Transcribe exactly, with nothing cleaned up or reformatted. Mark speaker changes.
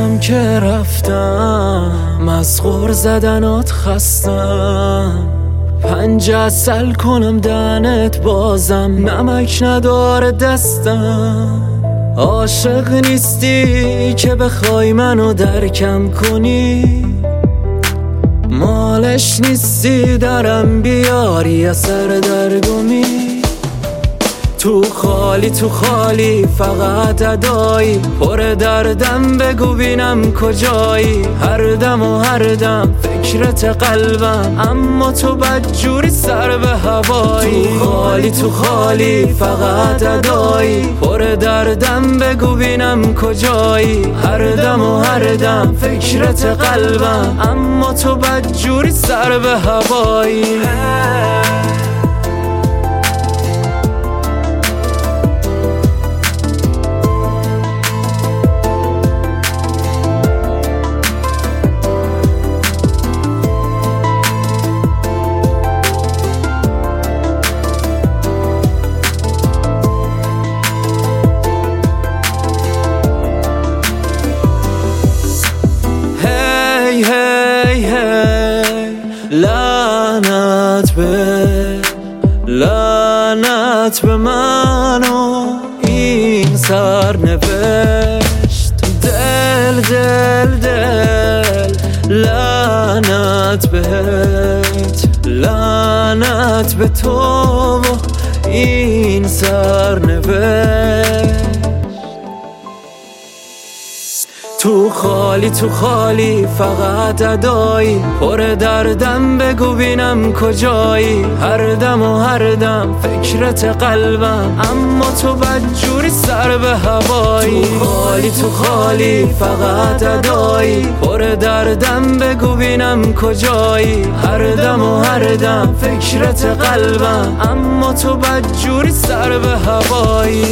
Speaker 1: دیدم که رفتم، مسخور زدنات خستم، پنجه اصل کنم دهنت بازم، نمک نداره دستم. عاشق نیستی که بخوای منو درکم کنی، مالش نیستی درم بیاری از سر درگمی. تو خالی تو خالی فقط ادایی، پر دردم بگو بینم کجایی. هر دم و هر دم فکرت قلبم، اما تو بدجوری سر به هوایی. تو خالی تو خالی فقط ادایی، پر دردم بگو بینم کجایی. هر دم و هر دم فکرت قلبم، اما تو بدجوری سر به هوایی. لعنت به لعنت به من و این سرنوشت. دل دل دل لعنت بهت، لعنت به تو و این سرنوشت. تو خالی تو خالی فقط ادایی، پر دردم بگو بینم کجایی. هر دم و هر دم فکرت قلبم، اما تو بدجوری سر به هوایی. تو خالی تو خالی فقط ادایی، پر دردم بگو بینم کجایی. هر دم و هر دم فکرت قلبم، اما تو بدجوری سر به هوایی.